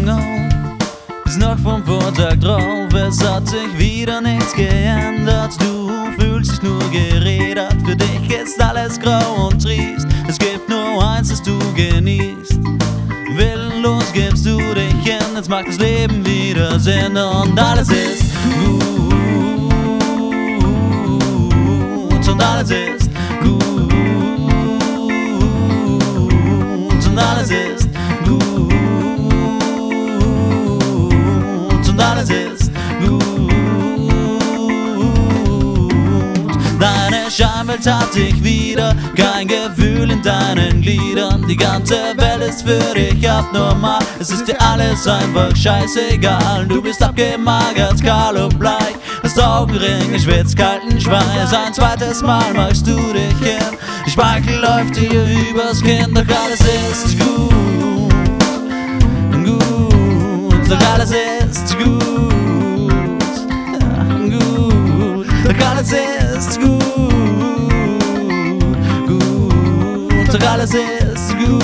Augen auf, ist noch vom Vortag drauf. Es hat sich wieder nichts geändert, du fühlst dich nur gerädert. Für dich ist alles grau und trist, es gibt nur eins, das du genießt. Willenlos gibst du dich hin, jetzt macht das Leben wieder Sinn und alles ist gut und alles ist gut und alles ist gut und alles ist gut. Deine Scheinwelt hat dich wieder, kein Gefühl in deinen Gliedern. Die ganze Welt ist für dich abnormal, es ist dir alles einfach scheißegal. Du bist abgemagert, kahl und bleich, hast Augenringe, schwitzt kalten Schweiß. Ein zweites Mal machst du dich hin, die Speichel läuft dir übers Kinn. Doch alles ist gut, gut, doch alles ist gut, gut, doch alles ist gut, gut, doch alles ist gut.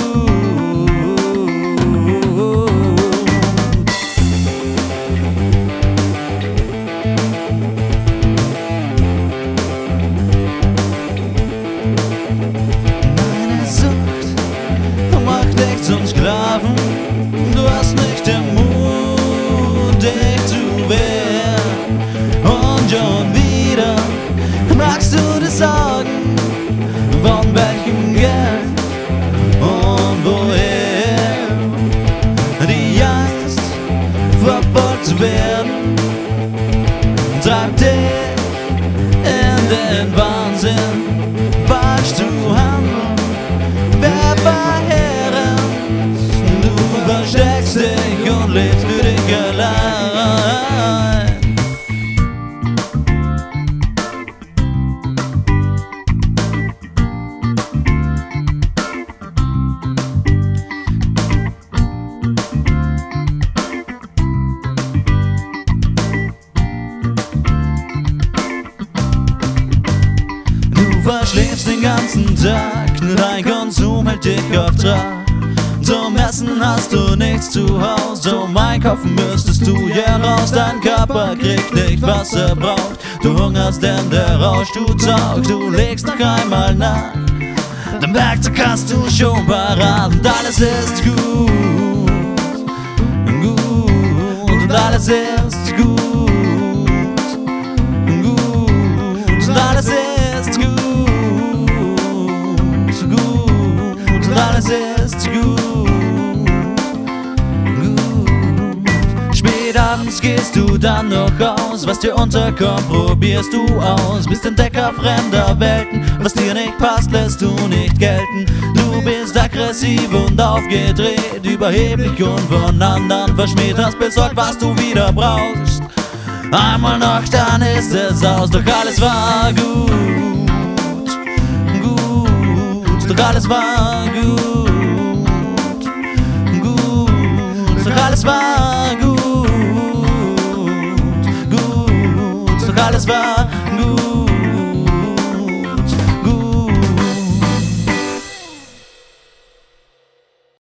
Zum Sklaven, du hast nicht den Mut, dich zu wehren. Und schon wieder magst du dir sagen, von welchem Geld und woher. Die Angst, verfolgt zu werden, treibt dich in den Wahnsinn, falsch zu handeln. Wer verhält? Du versteckst dich und lebst für dich allein. Du verschläfst den ganzen Tag, dein Konsum hält dich auf Trab. Zum Essen hast du nichts zu Haus, zum Einkaufen müsstest du hier raus. Dein Körper kriegt nicht, was er braucht, du hungerst, denn der Rausch tut Saug. Du legst noch einmal nach, den Werkzeug hast du schon parat. Und alles ist gut, gut, und alles ist gut, gut, und alles ist gut, gut, und alles ist gut. Abends gehst du dann noch aus, was dir unterkommt, probierst du aus. Bist Entdecker fremder Welten, was dir nicht passt, lässt du nicht gelten. Du bist aggressiv und aufgedreht, überheblich und von anderen verschmäht. Hast besorgt, was du wieder brauchst, einmal noch, dann ist es aus. Doch alles war gut, gut, doch alles war gut, gut, doch alles war gut. Alles war